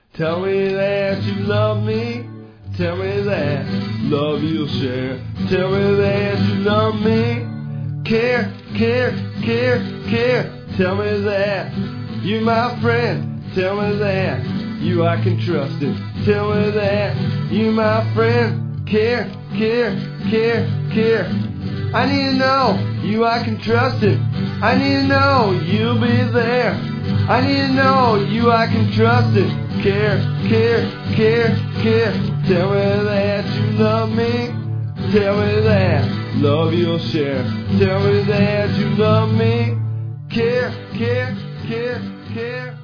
Tell me that you love me. Tell me that love you'll share. Tell me that you love me. Care, care, care, care. Tell me that you're my friend. Tell me that you I can trust in. Tell me that you're my friend. Care, care, care, care. I need to know you I can trust in. I need to know you'll be there. I need to know you I can trust in. Care, care, care, care. Tell me that you love me. Tell me that love you'll share. Tell me that you love me. Care, care, care, care.